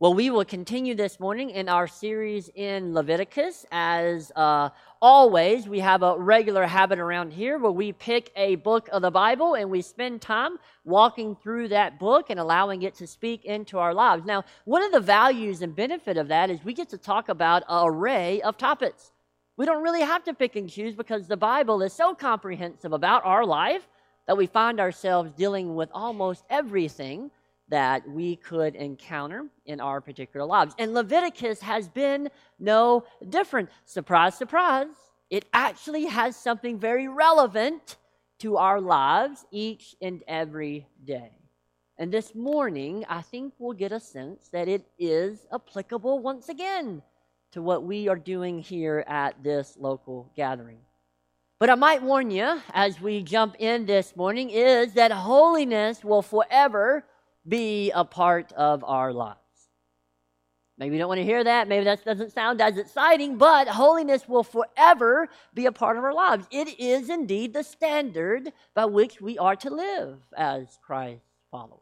Well, we will continue this morning in our series in Leviticus. As always, we have a regular habit around here where we pick a book of the Bible and we spend time walking through that book and allowing it to speak into our lives. Now, one of the values and benefit of that is we get to talk about an array of topics. We don't really have to pick and choose because the Bible is so comprehensive about our life that we find ourselves dealing with almost everything that we could encounter in our particular lives. And Leviticus has been no different. Surprise, surprise. It actually has something very relevant to our lives each and every day. And this morning, I think we'll get a sense that it is applicable once again to what we are doing here at this local gathering. But I might warn you, as we jump in this morning, is that holiness will forever be a part of our lives. Maybe you don't want to hear that. Maybe that doesn't sound as exciting, but holiness will forever be a part of our lives. It is indeed the standard by which we are to live as Christ's followers.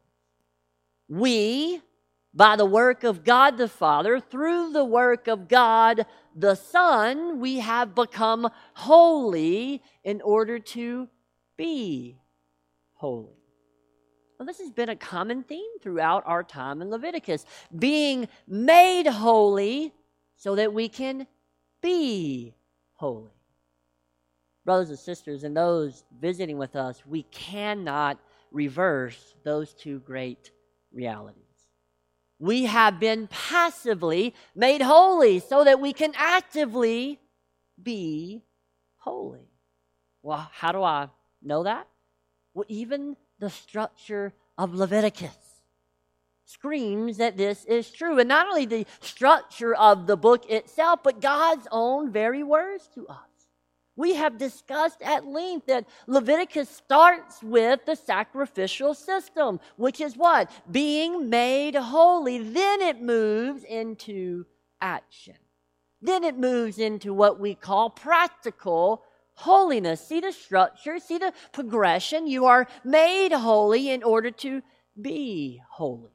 We, by the work of God the Father, through the work of God the Son, we have become holy in order to be holy. Well, this has been a common theme throughout our time in Leviticus. Being made holy so that we can be holy. Brothers and sisters, and those visiting with us, we cannot reverse those two great realities. We have been passively made holy so that we can actively be holy. Well, how do I know that? Well, even the structure of Leviticus screams that this is true. And not only the structure of the book itself, but God's own very words to us. We have discussed at length that Leviticus starts with the sacrificial system, which is what? Being made holy. Then it moves into action. Then it moves into what we call practical holiness. See the structure, see the progression. You are made holy in order to be holy.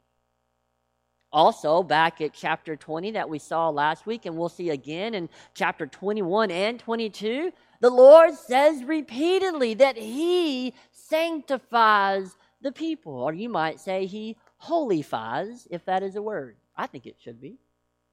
Also, back at chapter 20 that we saw last week, and we'll see again in chapter 21 and 22, the Lord says repeatedly that He sanctifies the people. Or you might say He holifies, if that is a word. I think it should be.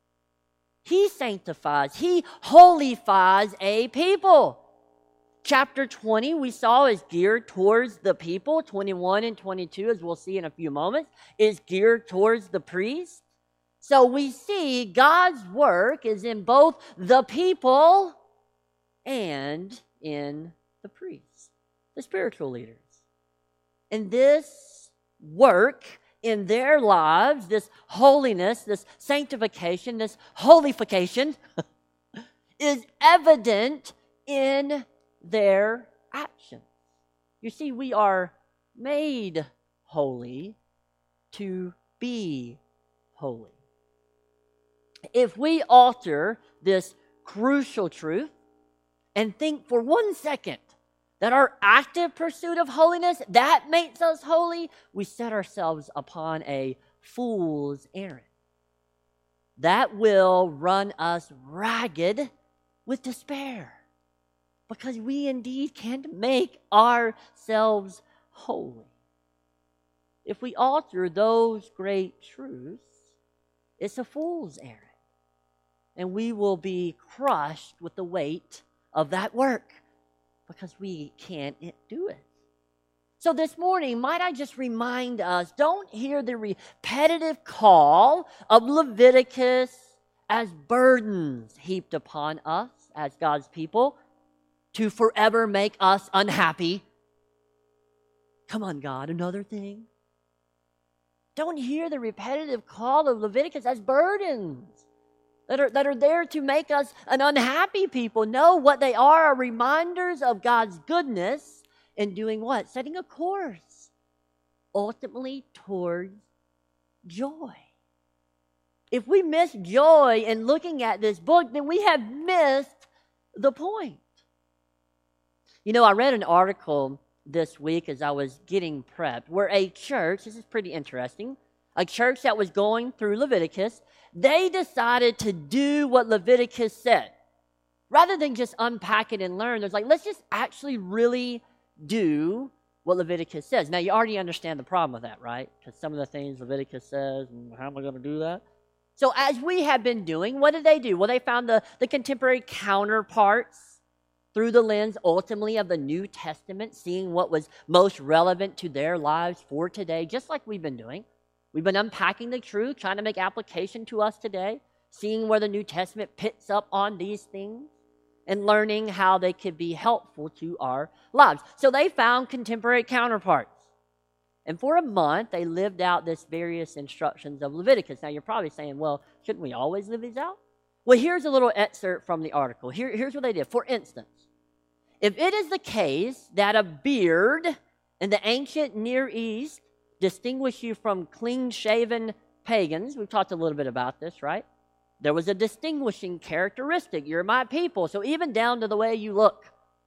He sanctifies, He holifies a people. Chapter 20, we saw, is geared towards the people. 21 and 22, as we'll see in a few moments, is geared towards the priest. So we see God's work is in both the people and in the priests, the spiritual leaders. And this work in their lives, this holiness, this sanctification, this holification, is evident in their actions. You see, we are made holy to be holy. If we alter this crucial truth and think for 1 second that our active pursuit of holiness, that makes us holy, we set ourselves upon a fool's errand. That will run us ragged with despair. Because we indeed can't make ourselves holy. If we alter those great truths, it's a fool's errand. And we will be crushed with the weight of that work because we can't do it. So this morning, might I just remind us, don't hear the repetitive call of Leviticus as burdens heaped upon us as God's people to forever make us unhappy. Come on, God, another thing. Don't hear the repetitive call of Leviticus as burdens that are there to make us an unhappy people. No, what they are reminders of God's goodness in doing what? Setting a course, ultimately towards joy. If we miss joy in looking at this book, then we have missed the point. You know, I read an article this week as I was getting prepped where a church, this is pretty interesting, a church that was going through Leviticus, they decided to do what Leviticus said. Rather than just unpack it and learn, there's like, let's just actually really do what Leviticus says. Now, you already understand the problem with that, right? Because some of the things Leviticus says, and how am I going to do that? So as we have been doing, what did they do? Well, they found the contemporary counterparts through the lens, ultimately, of the New Testament, seeing what was most relevant to their lives for today, just like we've been doing. We've been unpacking the truth, trying to make application to us today, seeing where the New Testament picks up on these things, and learning how they could be helpful to our lives. So they found contemporary counterparts. And for a month, they lived out this various instructions of Leviticus. Now, you're probably saying, well, shouldn't we always live these out? Well, here's a little excerpt from the article. Here's what they did. For instance, if it is the case that a beard in the ancient Near East distinguished you from clean-shaven pagans, we've talked a little bit about this, right? There was a distinguishing characteristic. You're my people, so even down to the way you look.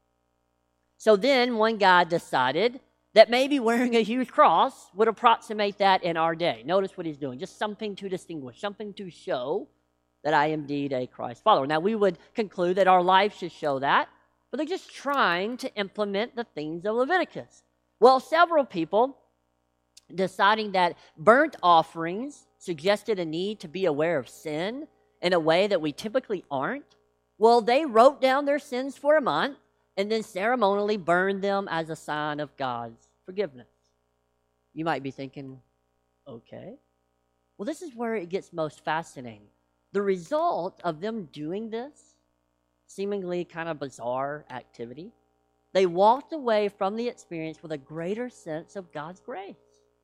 So then one guy decided that maybe wearing a huge cross would approximate that in our day. Notice what he's doing. Just something to distinguish, something to show that I am indeed a Christ follower. Now, we would conclude that our life should show that, but they're just trying to implement the things of Leviticus. Well, several people deciding that burnt offerings suggested a need to be aware of sin in a way that we typically aren't. Well, they wrote down their sins for a month and then ceremonially burned them as a sign of God's forgiveness. You might be thinking, okay. Well, this is where it gets most fascinating. The result of them doing this seemingly kind of bizarre activity, they walked away from the experience with a greater sense of God's grace.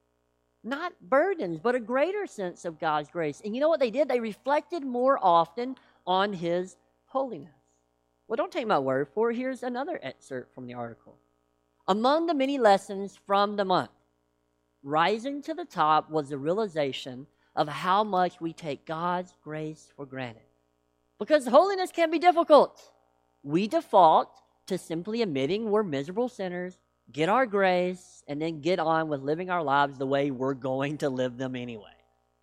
Not burdens, but a greater sense of God's grace. And you know what they did? They reflected more often on His holiness. Well, don't take my word for it. Here's another excerpt from the article. Among the many lessons from the month, rising to the top was the realization of how much we take God's grace for granted. Because holiness can be difficult. We default to simply admitting we're miserable sinners, get our grace, and then get on with living our lives the way we're going to live them anyway.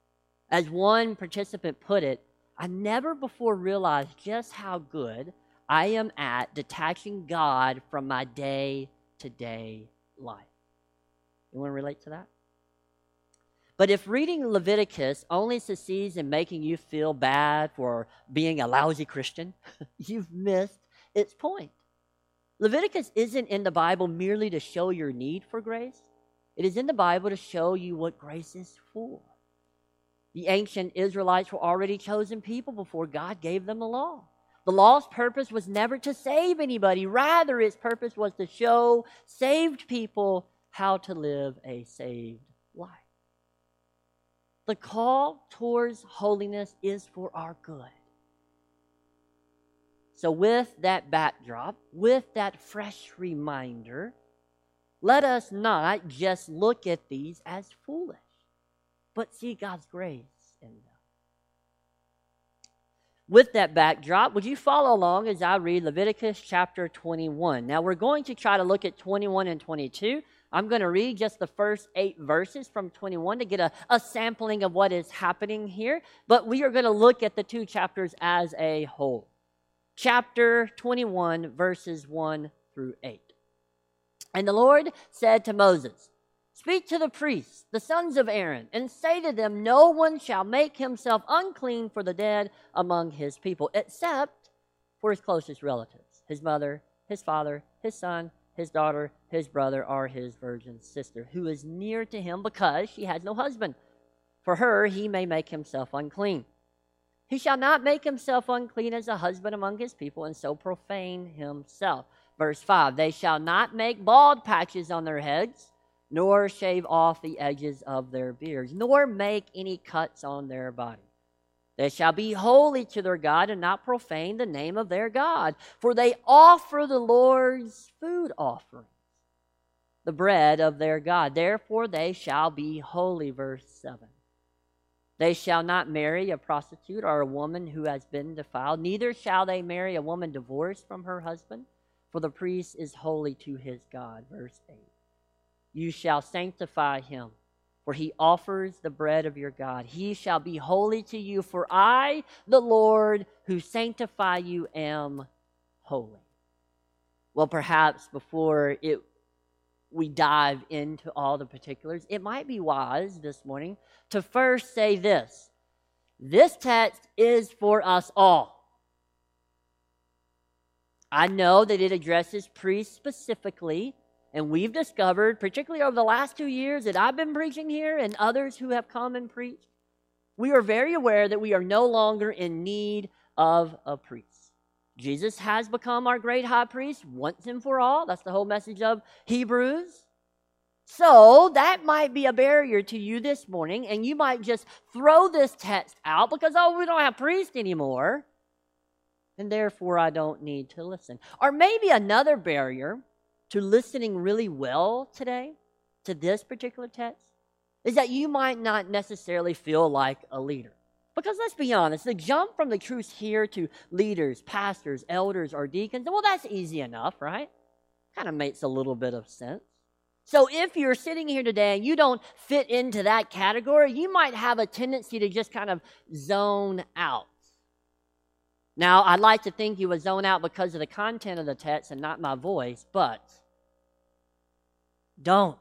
As one participant put it, I never before realized just how good I am at detaching God from my day-to-day life. You want to relate to that? But if reading Leviticus only succeeds in making you feel bad for being a lousy Christian, you've missed its point. Leviticus isn't in the Bible merely to show your need for grace. It is in the Bible to show you what grace is for. The ancient Israelites were already chosen people before God gave them the law. The law's purpose was never to save anybody. Rather, its purpose was to show saved people how to live a saved life. The call towards holiness is for our good. So with that backdrop, with that fresh reminder, let us not just look at these as foolish, but see God's grace in them. With that backdrop, would you follow along as I read Leviticus chapter 21? Now, we're going to try to look at 21 and 22. I'm going to read just the first 8 verses from 21 to get a sampling of what is happening here, but we are going to look at the 2 chapters as a whole. Chapter 21, verses 1 through 8. And the Lord said to Moses, "Speak to the priests, the sons of Aaron, and say to them, no one shall make himself unclean for the dead among his people, except for his closest relatives, his mother, his father, his son, his daughter, his brother, or his virgin sister, who is near to him because she has no husband. For her he may make himself unclean. He shall not make himself unclean as a husband among his people, and so profane himself." Verse 5, "They shall not make bald patches on their heads, nor shave off the edges of their beards, nor make any cuts on their body. They shall be holy to their God and not profane the name of their God, for they offer the Lord's food offerings, the bread of their God. Therefore they shall be holy." Verse 7. "They shall not marry a prostitute or a woman who has been defiled, neither shall they marry a woman divorced from her husband, for the priest is holy to his God." Verse 8. "You shall sanctify him, for he offers the bread of your God. He shall be holy to you, for I, the Lord, who sanctify you, am holy. Well, perhaps before we dive into all the particulars, it might be wise this morning to first say this. This text is for us all. I know that it addresses priests specifically, and we've discovered, particularly over the last 2 years that I've been preaching here and others who have come and preached, we are very aware that we are no longer in need of a priest. Jesus has become our great high priest once and for all. That's the whole message of Hebrews. So that might be a barrier to you this morning, and you might just throw this text out because, we don't have priests anymore, and therefore I don't need to listen. Or maybe another barrier to listening really well today to this particular text is that you might not necessarily feel like a leader. Because let's be honest, the jump from the truth here to leaders, pastors, elders, or deacons, well, that's easy enough, right? Kind of makes a little bit of sense. So if you're sitting here today and you don't fit into that category, you might have a tendency to just kind of zone out. Now, I'd like to think you would zone out because of the content of the text and not my voice, but don't.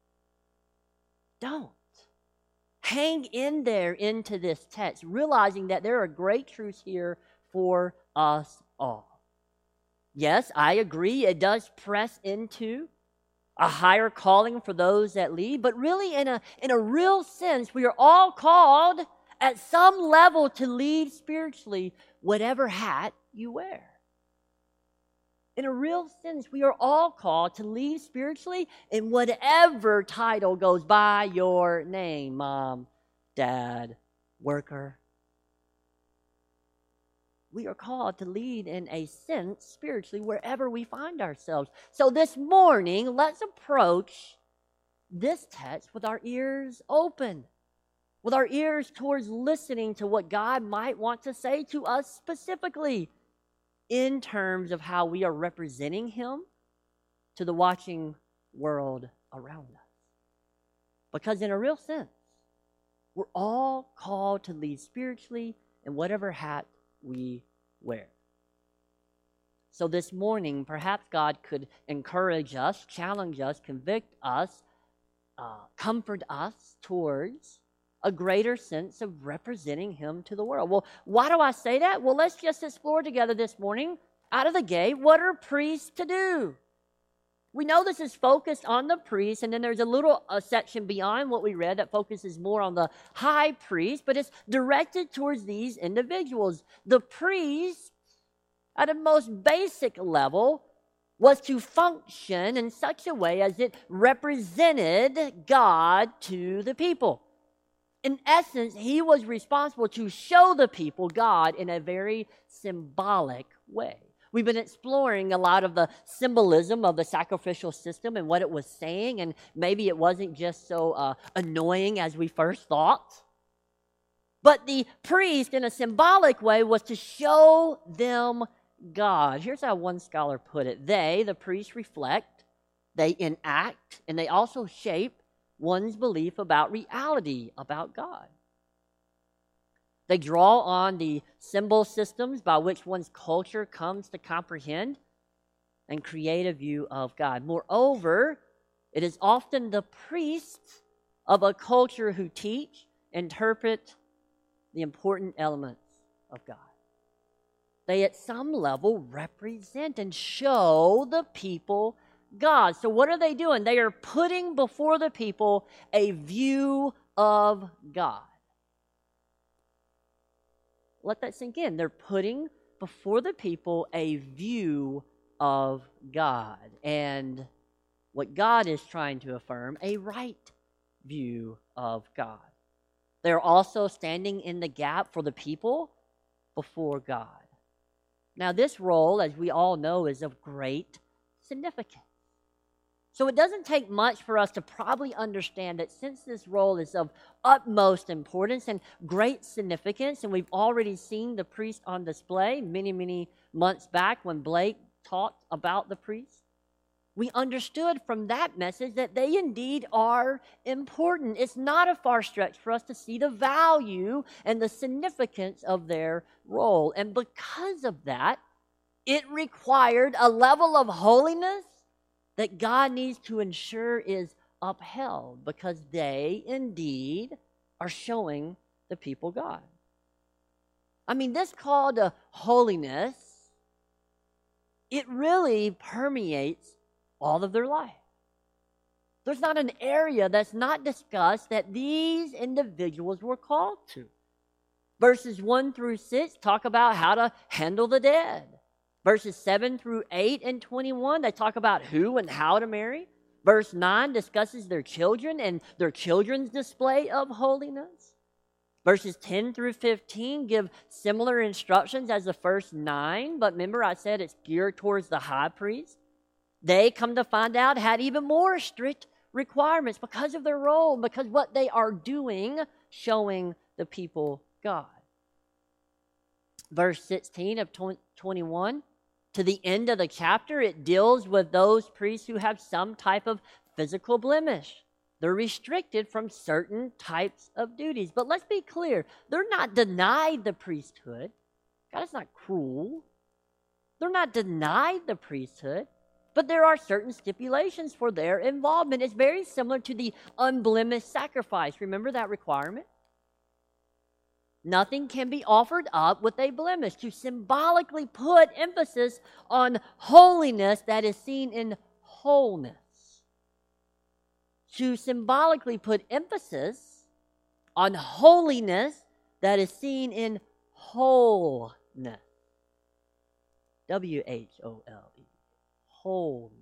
Hang in there into this text, realizing that there are great truths here for us all. Yes, I agree, it does press into a higher calling for those that lead, but really in a real sense, we are all called at some level to lead spiritually, whatever hat you wear. In a real sense, we are all called to lead spiritually in whatever title goes by your name, mom, dad, worker. We are called to lead in a sense spiritually wherever we find ourselves. So this morning, let's approach this text with our ears open, with our ears towards listening to what God might want to say to us specifically in terms of how we are representing Him to the watching world around us. Because in a real sense, we're all called to lead spiritually in whatever hat we wear. So this morning, perhaps God could encourage us, challenge us, convict us, comfort us towards a greater sense of representing Him to the world. Well, why do I say that? Well, let's just explore together this morning, out of the gate, what are priests to do? We know this is focused on the priest, and then there's a little section beyond what we read that focuses more on the high priest, but it's directed towards these individuals. The priest, at a most basic level, was to function in such a way as it represented God to the people. In essence, he was responsible to show the people God in a very symbolic way. We've been exploring a lot of the symbolism of the sacrificial system and what it was saying, and maybe it wasn't just so annoying as we first thought. But the priest, in a symbolic way, was to show them God. Here's how one scholar put it. They, the priests, reflect, they enact, and they also shape one's belief about reality, about God. They draw on the symbol systems by which one's culture comes to comprehend and create a view of God. Moreover, it is often the priests of a culture who teach, interpret the important elements of God. They at some level represent and show the people God. So what are they doing? They are putting before the people a view of God. Let that sink in. They're putting before the people a view of God. And what God is trying to affirm, a right view of God. They're also standing in the gap for the people before God. Now, this role, as we all know, is of great significance. So it doesn't take much for us to probably understand that since this role is of utmost importance and great significance, and we've already seen the priest on display many months back when Blake talked about the priest, we understood from that message that they indeed are important. It's not a far stretch for us to see the value and the significance of their role. And because of that, it required a level of holiness that God needs to ensure is upheld, because they indeed are showing the people God. I mean, this call to holiness, it really permeates all of their life. There's not an area that's not discussed that these individuals were called to. Verses 1 through 6 talk about how to handle the dead. Verses 7 through 8 and 21, they talk about who and how to marry. Verse 9 discusses their children and their children's display of holiness. Verses 10 through 15 give similar instructions as the first 9, but remember I said it's geared towards the high priest. They, come to find out, had even more strict requirements because of their role, because what they are doing, showing the people God. Verse 16 of 21, to the end of the chapter, it deals with those priests who have some type of physical blemish. They're restricted from certain types of duties. But let's be clear, they're not denied the priesthood. God is not cruel. They're not denied the priesthood, but there are certain stipulations for their involvement. It's very similar to the unblemished sacrifice. Remember that requirement? Nothing can be offered up with a blemish, to symbolically put emphasis on holiness that is seen in wholeness. To symbolically put emphasis on holiness that is seen in wholeness. W-H-O-L-E. Wholeness.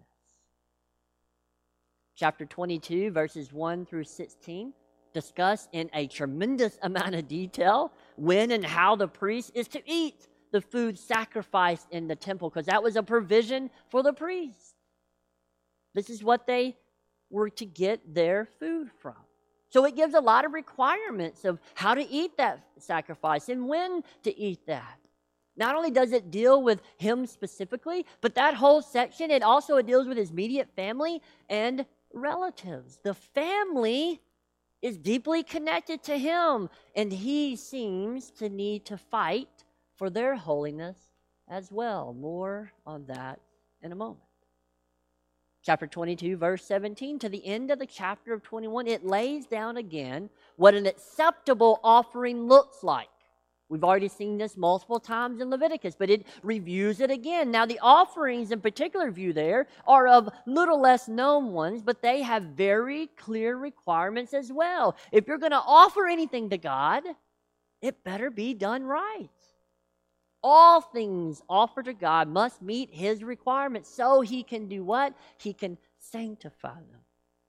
Chapter 22, verses 1 through 16. Discuss in a tremendous amount of detail when and how the priest is to eat the food sacrificed in the temple, because that was a provision for the priest. This is what they were to get their food from. So it gives a lot of requirements of how to eat that sacrifice and when to eat that. Not only does it deal with him specifically, but that whole section, it deals with his immediate family and relatives. The family is deeply connected to him, and he seems to need to fight for their holiness as well. More on that in a moment. Chapter 22, verse 17, to the end of the chapter of 21, it lays down again what an acceptable offering looks like. We've already seen this multiple times in Leviticus, but it reviews it again. Now, the offerings in particular view there are of little less known ones, but they have very clear requirements as well. If you're going to offer anything to God, it better be done right. All things offered to God must meet his requirements so he can do what? He can sanctify them.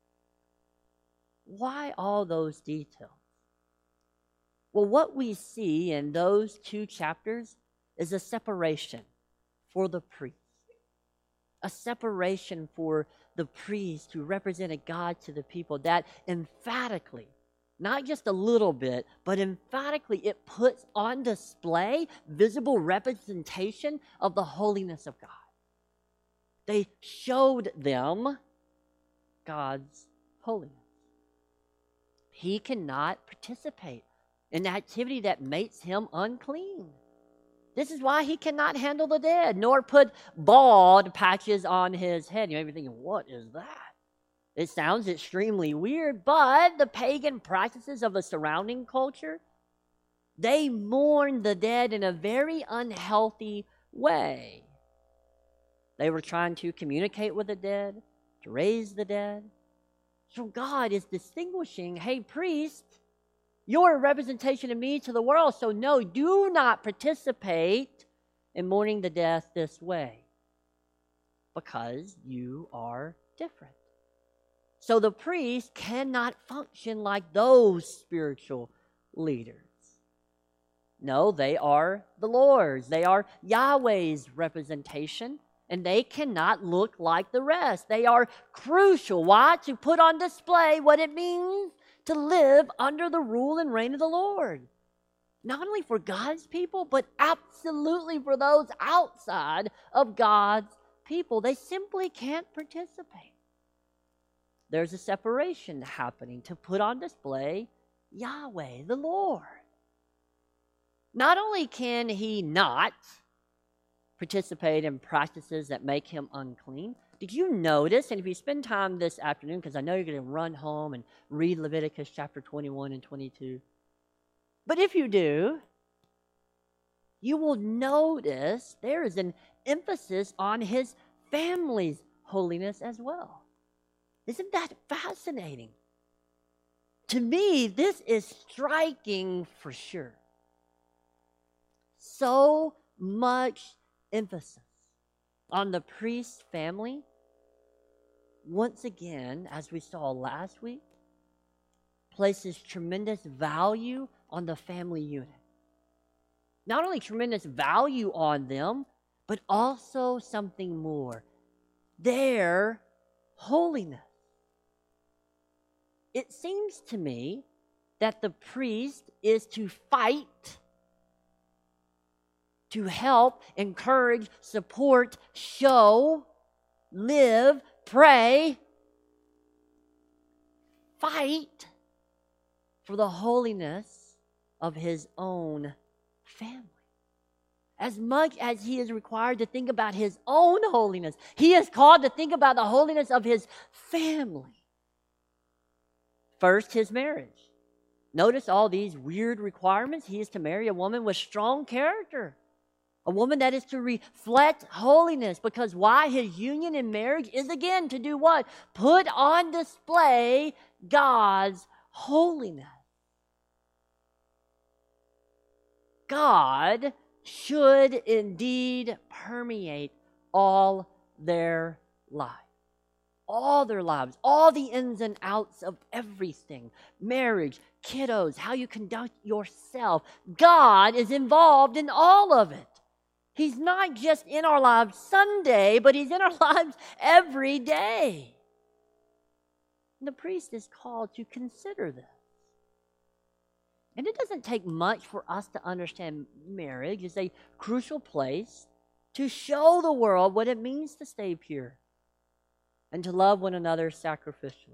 Why all those details? Well, what we see in those two chapters is a separation for the priest. A separation for the priest who represented God to the people that emphatically, not just a little bit, but emphatically it puts on display visible representation of the holiness of God. They showed them God's holiness. He cannot participate in activity that makes him unclean. This is why he cannot handle the dead, nor put bald patches on his head. You may be thinking, what is that? It sounds extremely weird, but the pagan practices of the surrounding culture, they mourned the dead in a very unhealthy way. They were trying to communicate with the dead, to raise the dead. So God is distinguishing, hey, priest, you're a representation of me to the world, so no, do not participate in mourning the death this way, because you are different. So the priest cannot function like those spiritual leaders. No, they are the Lord's. They are Yahweh's representation, and they cannot look like the rest. They are crucial. Why? To put on display what it means to live under the rule and reign of the Lord. Not only for God's people, but absolutely for those outside of God's people, they simply can't participate. There's a separation happening to put on display Yahweh, the Lord. Not only can he not participate in practices that make him unclean, did you notice, and if you spend time this afternoon, because I know you're going to run home and read Leviticus chapter 21 and 22, but if you do, you will notice there is an emphasis on his family's holiness as well. Isn't that fascinating? To me, this is striking for sure. So much emphasis on the priest's family. Once again, as we saw last week, places tremendous value on the family unit. Not only tremendous value on them, but also something more. Their holiness. It seems to me that the priest is to fight, to help, encourage, support, show, live, pray, fight for the holiness of his own family. As much as he is required to think about his own holiness, he is called to think about the holiness of his family. First, his marriage. Notice all these weird requirements. He is to marry a woman with strong character. A woman that is to reflect holiness. Because why? His union in marriage is again to do what? Put on display God's holiness. God should indeed permeate all their lives. All their lives, all the ins and outs of everything. Marriage, kiddos, how you conduct yourself. God is involved in all of it. He's not just in our lives Sunday, but he's in our lives every day. And the priest is called to consider this. And it doesn't take much for us to understand marriage is a crucial place to show the world what it means to stay pure and to love one another sacrificially.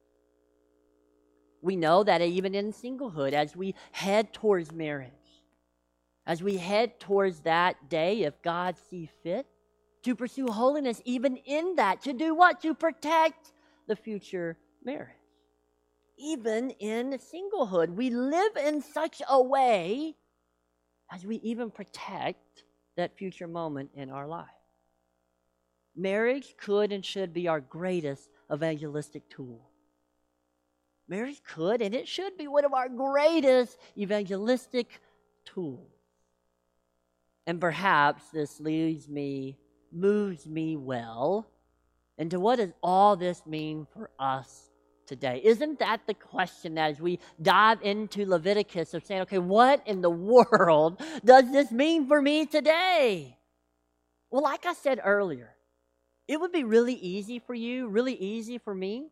We know that even in singlehood, as we head towards marriage, as we head towards that day, if God sees fit, to pursue holiness even in that, to do what? To protect the future marriage. Even in singlehood, we live in such a way as we even protect that future moment in our life. Marriage could and should be our greatest evangelistic tool. Marriage could and it should be one of our greatest evangelistic tools. And perhaps this moves me well into what does all this mean for us today? Isn't that the question as we dive into Leviticus of saying, okay, what in the world does this mean for me today? Well, like I said earlier, it would be really easy for you, really easy for me,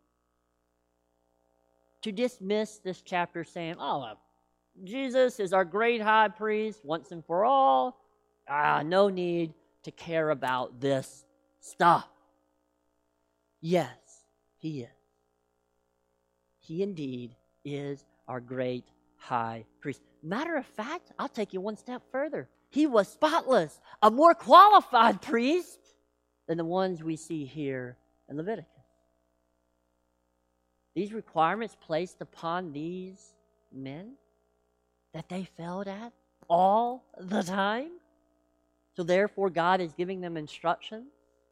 to dismiss this chapter saying, Jesus is our great high priest once and for all. No need to care about this stuff. Yes, he is. He indeed is our great high priest. Matter of fact, I'll take you one step further. He was spotless, a more qualified priest than the ones we see here in Leviticus. These requirements placed upon these men that they failed at all the time. So therefore, God is giving them instructions.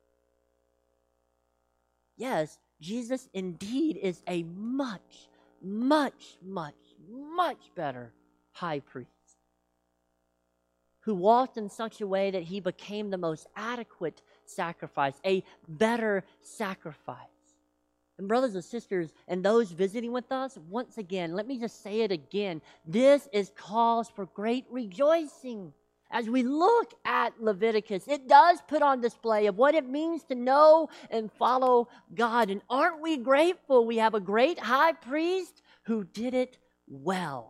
Yes, Jesus indeed is a much, much, much, much better high priest who walked in such a way that he became the most adequate sacrifice, a better sacrifice. And brothers and sisters, and those visiting with us, once again, let me just say it again. This is cause for great rejoicing. As we look at Leviticus, it does put on display of what it means to know and follow God. And aren't we grateful we have a great high priest who did it well?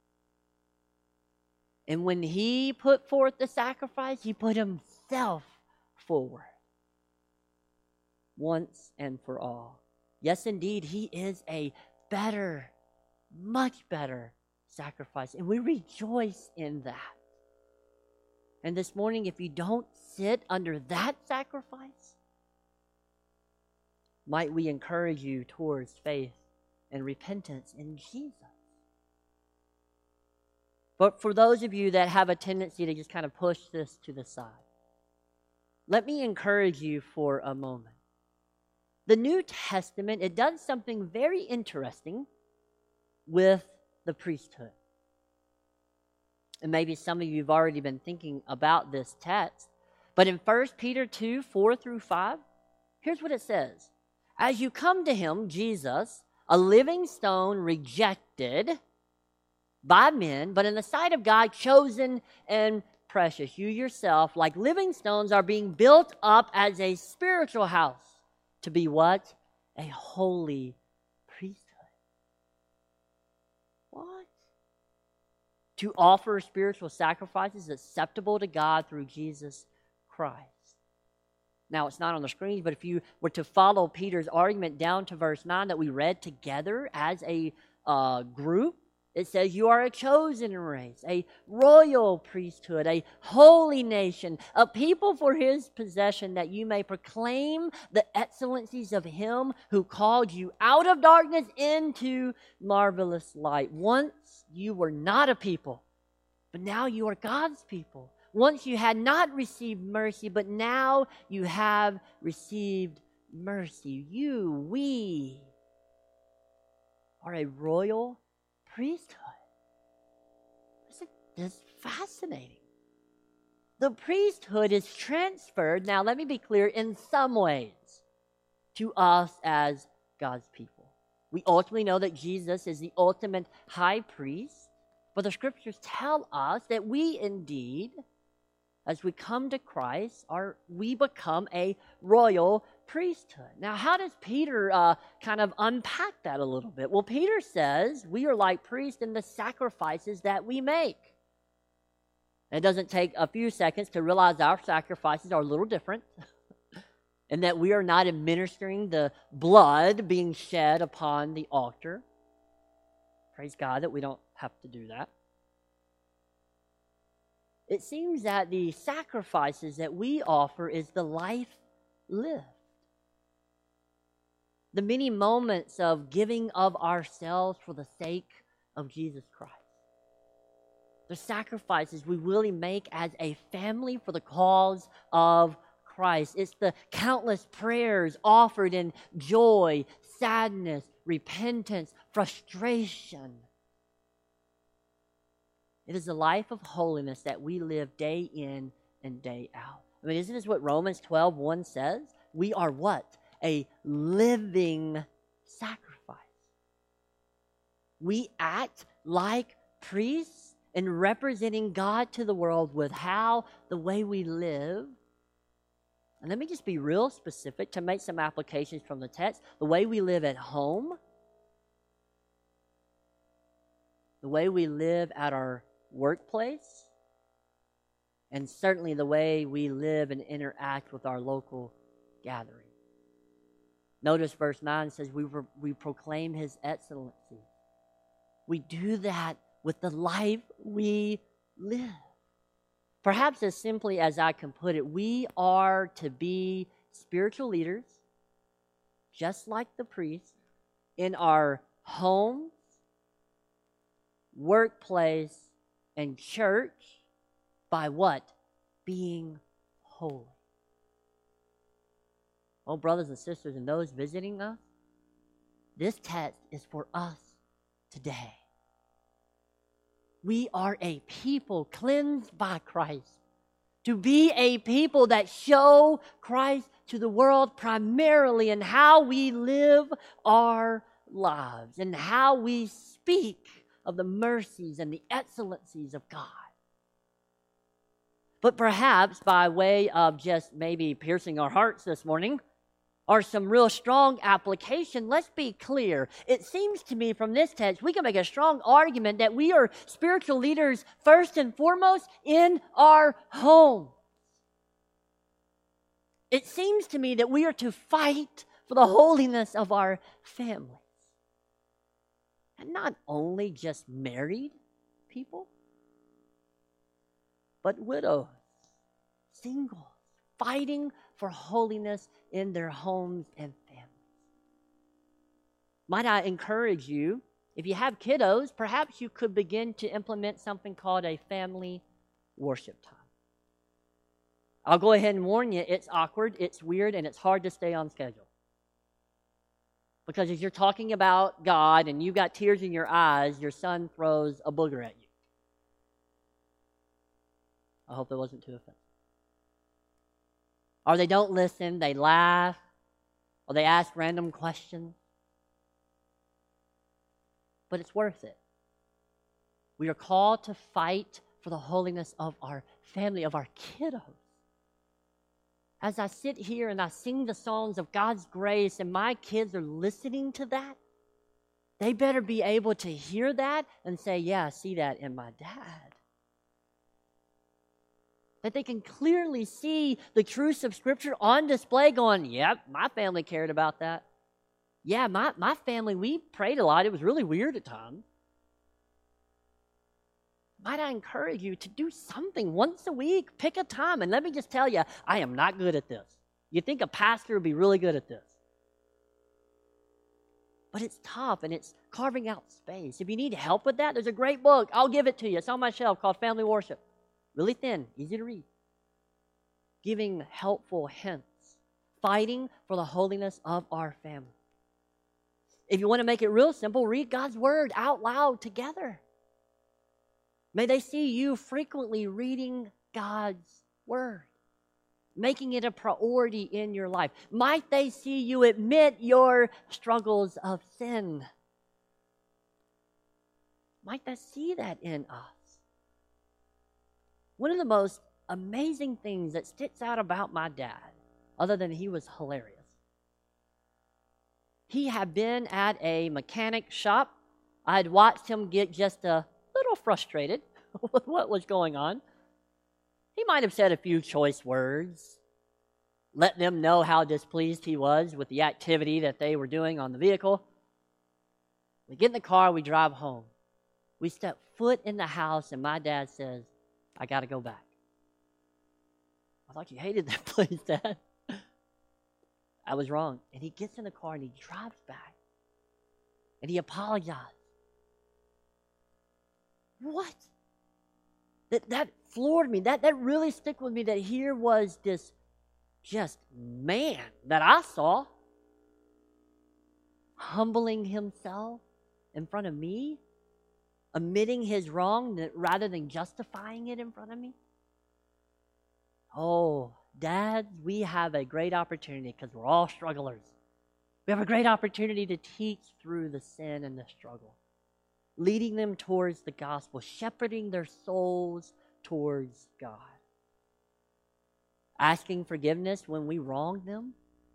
And when he put forth the sacrifice, he put himself forward. once and for all. Yes, indeed, he is a better, much better sacrifice, and we rejoice in that. And this morning, if you don't sit under that sacrifice, might we encourage you towards faith and repentance in Jesus. But for those of you that have a tendency to just kind of push this to the side, let me encourage you for a moment. The New Testament, it does something very interesting with the priesthood. And maybe some of you have already been thinking about this text. But in 1 Peter 2, 4 through 5, here's what it says. As you come to him, Jesus, a living stone rejected by men, but in the sight of God, chosen and precious. You yourself, like living stones, are being built up as a spiritual house to be what? A holy priesthood. What? To offer spiritual sacrifices acceptable to God through Jesus Christ. Now, it's not on the screens, but if you were to follow Peter's argument down to verse 9 that we read together as a group, it says, you are a chosen race, a royal priesthood, a holy nation, a people for his possession, that you may proclaim the excellencies of him who called you out of darkness into marvelous light. Once you were not a people, but now you are God's people. Once you had not received mercy, but now you have received mercy. We are a royal priesthood. Isn't this fascinating? The priesthood is transferred, now let me be clear, in some ways to us as God's people. We ultimately know that Jesus is the ultimate high priest, but the scriptures tell us that we indeed, as we come to Christ, we become a royal priesthood. Now, how does Peter kind of unpack that a little bit? Well, Peter says we are like priests in the sacrifices that we make. It doesn't take a few seconds to realize our sacrifices are a little different and that we are not administering the blood being shed upon the altar. Praise God that we don't have to do that. It seems that the sacrifices that we offer is the life lived. The many moments of giving of ourselves for the sake of Jesus Christ. The sacrifices we really make as a family for the cause of Christ. It's the countless prayers offered in joy, sadness, repentance, frustration. It is a life of holiness that we live day in and day out. I mean, isn't this what Romans 12:1 says? We are what? A living sacrifice. We act like priests in representing God to the world with the way we live. And let me just be real specific to make some applications from the text. The way we live at home, the way we live at our workplace, and certainly the way we live and interact with our local gathering. Notice verse 9 says we proclaim his excellency. We do that with the life we live. Perhaps as simply as I can put it, we are to be spiritual leaders, just like the priests, in our homes, workplace, and church by what? Being holy. Oh, brothers and sisters, and those visiting us, this text is for us today. We are a people cleansed by Christ, to be a people that show Christ to the world primarily in how we live our lives and how we speak of the mercies and the excellencies of God. But perhaps by way of just maybe piercing our hearts this morning, or some real strong application, let's be clear. It seems to me from this text, we can make a strong argument that we are spiritual leaders first and foremost in our homes. It seems to me that we are to fight for the holiness of our families. And not only just married people, but widows, singles, fighting for holiness in their homes and families. Might I encourage you, if you have kiddos, perhaps you could begin to implement something called a family worship time. I'll go ahead and warn you, it's awkward, it's weird, and it's hard to stay on schedule. Because as you're talking about God and you've got tears in your eyes, your son throws a booger at you. I hope it wasn't too offensive. Or they don't listen, they laugh, or they ask random questions. But it's worth it. We are called to fight for the holiness of our family, of our kiddos. As I sit here and I sing the songs of God's grace and my kids are listening to that, they better be able to hear that and say, yeah, I see that in my dad. That they can clearly see the truths of Scripture on display going, yep, my family cared about that. Yeah, my family, we prayed a lot. It was really weird at times. Might I encourage you to do something once a week? Pick a time. And let me just tell you, I am not good at this. You think a pastor would be really good at this. But it's tough, and it's carving out space. If you need help with that, there's a great book. I'll give it to you. It's on my shelf called Family Worship. Really thin, easy to read. Giving helpful hints. Fighting for the holiness of our family. If you want to make it real simple, read God's Word out loud together. May they see you frequently reading God's Word, making it a priority in your life. Might they see you admit your struggles of sin? Might they see that in us? One of the most amazing things that sticks out about my dad, other than he was hilarious, he had been at a mechanic shop. I had watched him get just a little frustrated with what was going on. He might have said a few choice words, let them know how displeased he was with the activity that they were doing on the vehicle. We get in the car, we drive home. We step foot in the house, and my dad says, I got to go back. I thought you hated that place, Dad. I was wrong. And he gets in the car and he drives back. And he apologized. What? That floored me. That really stuck with me, that here was this just man that I saw humbling himself in front of me, admitting his wrong rather than justifying it in front of me. Oh, dads, we have a great opportunity because we're all strugglers. We have a great opportunity to teach through the sin and the struggle, leading them towards the gospel, shepherding their souls towards God, asking forgiveness when we wrong them,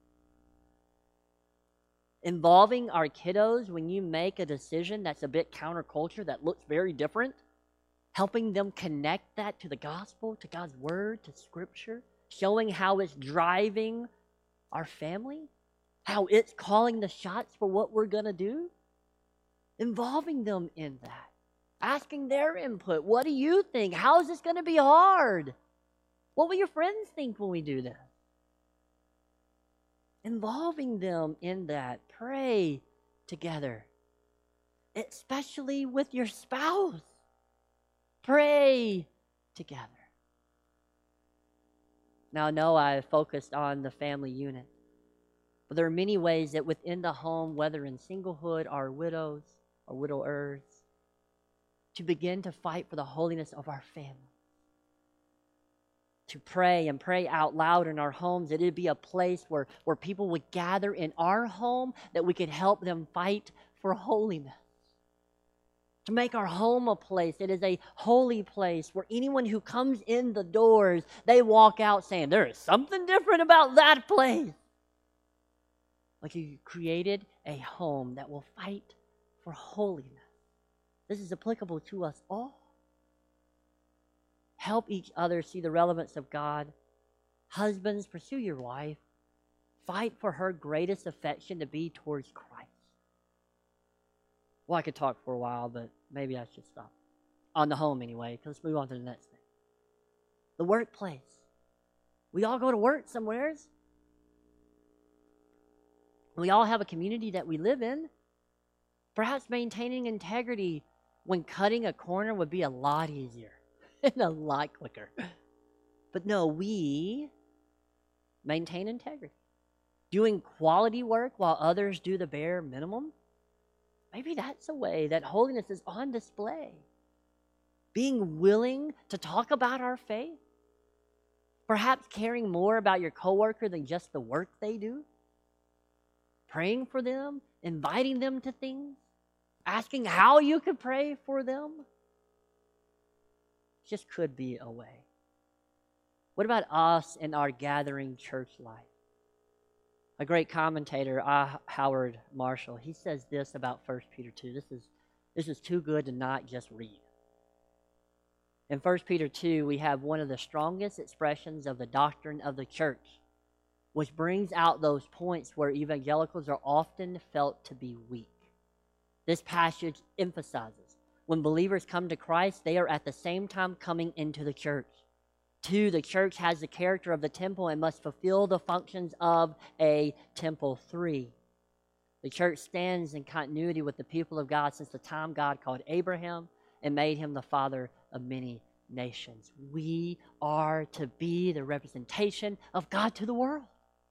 involving our kiddos when you make a decision that's a bit counterculture, that looks very different, helping them connect that to the gospel, to God's word, to Scripture, showing how it's driving our family, how it's calling the shots for what we're going to do, involving them in that, asking their input. What do you think? How is this going to be hard? What will your friends think when we do this? Involving them in that. Pray together, especially with your spouse. Pray together. Now, I know I focused on the family unit, but there are many ways that within the home, whether in singlehood or widows or widowers, to begin to fight for the holiness of our family. To pray and pray out loud in our homes, that it'd be a place where people would gather in our home, that we could help them fight for holiness. To make our home a place that is a holy place where anyone who comes in the doors, they walk out saying, there is something different about that place. Like you created a home that will fight for holiness. This is applicable to us all. Help each other see the relevance of God. Husbands, pursue your wife. Fight for her greatest affection to be towards Christ. Well, I could talk for a while, but maybe I should stop. On the home anyway, because let's move on to the next thing. The workplace. We all go to work somewheres. We all have a community that we live in. Perhaps maintaining integrity when cutting a corner would be a lot easier and a lot quicker. But no, we maintain integrity. Doing quality work while others do the bare minimum. Maybe that's a way that holiness is on display. Being willing to talk about our faith. Perhaps caring more about your coworker than just the work they do. Praying for them, inviting them to things, asking how you could pray for them. Just could be a way. What about us in our gathering church life? A great commentator, Howard Marshall, he says this about 1 Peter 2. This is too good to not just read. In 1 Peter 2, we have one of the strongest expressions of the doctrine of the church, which brings out those points where evangelicals are often felt to be weak. This passage emphasizes when believers come to Christ, they are at the same time coming into the church. 2, the church has the character of the temple and must fulfill the functions of a temple. 3, the church stands in continuity with the people of God since the time God called Abraham and made him the father of many nations. We are to be the representation of God to the world.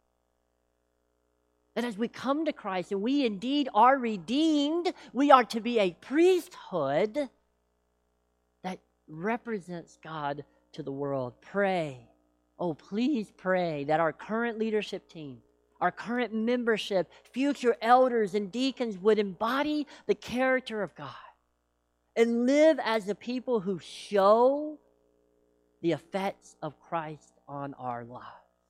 That as we come to Christ and we indeed are redeemed, we are to be a priesthood that represents God to the world. Pray. Oh, please pray that our current leadership team, our current membership, future elders and deacons would embody the character of God and live as the people who show the effects of Christ on our lives.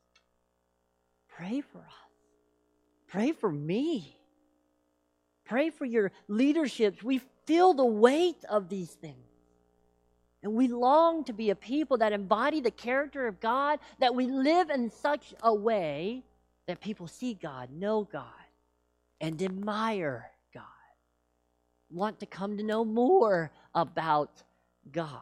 Pray for us. Pray for me. Pray for your leaderships. We feel the weight of these things. And we long to be a people that embody the character of God, that we live in such a way that people see God, know God, and admire God. Want to come to know more about God.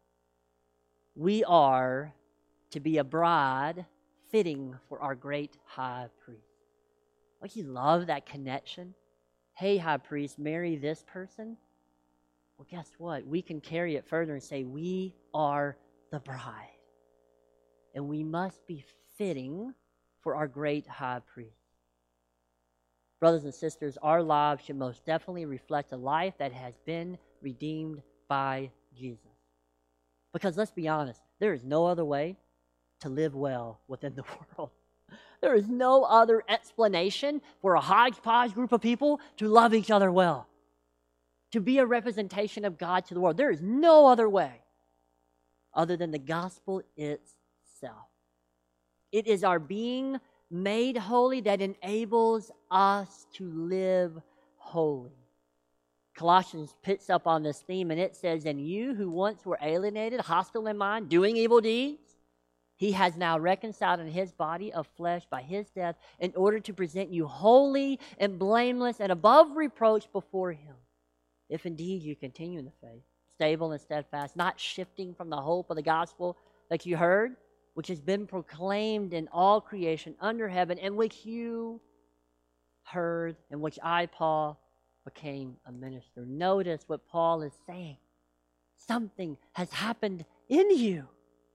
We are to be a bride fitting for our great high priest. Don't you love that connection? Hey, high priest, marry this person. Well, guess what? We can carry it further and say we are the bride. And we must be fitting for our great high priest. Brothers and sisters, our lives should most definitely reflect a life that has been redeemed by Jesus. Because let's be honest, there is no other way to live well within the world. There is no other explanation for a hodgepodge group of people to love each other well, to be a representation of God to the world. There is no other way other than the gospel itself. It is our being made holy that enables us to live holy. Colossians picks up on this theme and it says, "And you who once were alienated, hostile in mind, doing evil deeds, He has now reconciled in His body of flesh by His death in order to present you holy and blameless and above reproach before Him. If indeed you continue in the faith, stable and steadfast, not shifting from the hope of the gospel that you heard, which has been proclaimed in all creation under heaven, and which you heard, and which I, Paul, became a minister." Notice what Paul is saying. Something has happened in you.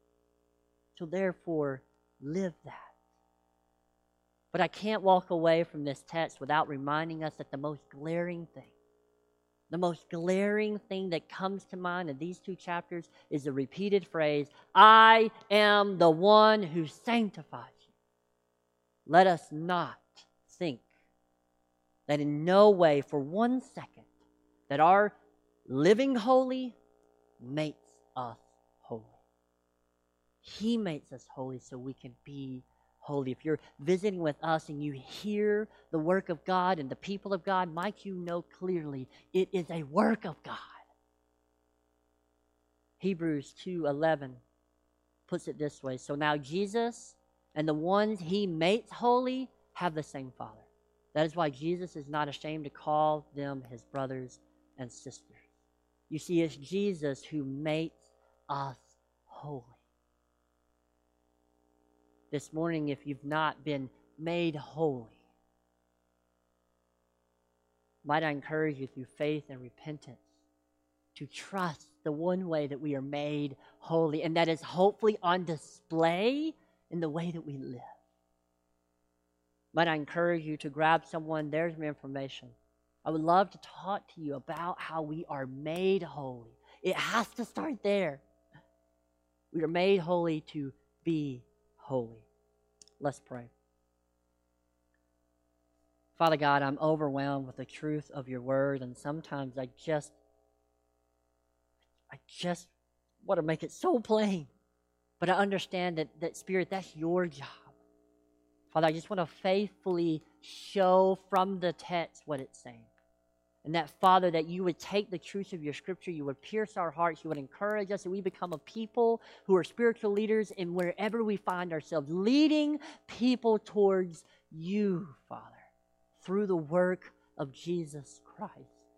So therefore, live that. But I can't walk away from this text without reminding us that the most glaring thing that comes to mind in these two chapters is the repeated phrase, "I am the one who sanctifies you." Let us not think that in no way for 1 second that our living holy makes us holy. He makes us holy so we can be holy. If you're visiting with us and you hear the work of God and the people of God, might you know clearly it is a work of God. Hebrews 2:11 puts it this way, "So now Jesus And the ones he makes holy have the same Father. That is why Jesus is not ashamed to call them his brothers and sisters. You see, it's Jesus who makes us holy. This morning, if you've not been made holy, might I encourage you through faith and repentance to trust the one way that we are made holy, and that is hopefully on display in the way that we live. Might I encourage you to grab someone, there's some information. I would love to talk to you about how we are made holy. It has to start there. We are made holy to be holy. Let's pray. Father God, I'm overwhelmed with the truth of your word, and sometimes I just want to make it so plain. But I understand that Spirit, that's your job. Father, I just want to faithfully show from the text what it's saying. And that, Father, that you would take the truths of your scripture, you would pierce our hearts, you would encourage us, that we become a people who are spiritual leaders in wherever we find ourselves, leading people towards you, Father, through the work of Jesus Christ.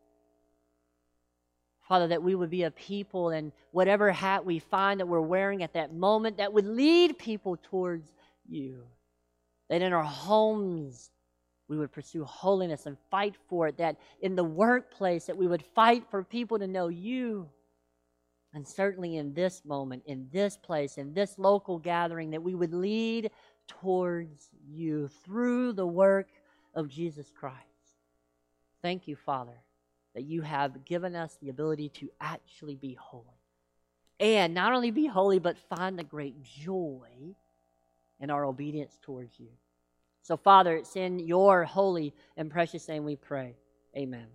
Father, that we would be a people, and whatever hat we find that we're wearing at that moment, that would lead people towards you. That in our homes, we would pursue holiness and fight for it. That in the workplace, that we would fight for people to know you. And certainly in this moment, in this place, in this local gathering, that we would lead towards you through the work of Jesus Christ. Thank you, Father, that you have given us the ability to actually be holy. And not only be holy, but find the great joy in our obedience towards you. So, Father, it's in your holy and precious name we pray. Amen.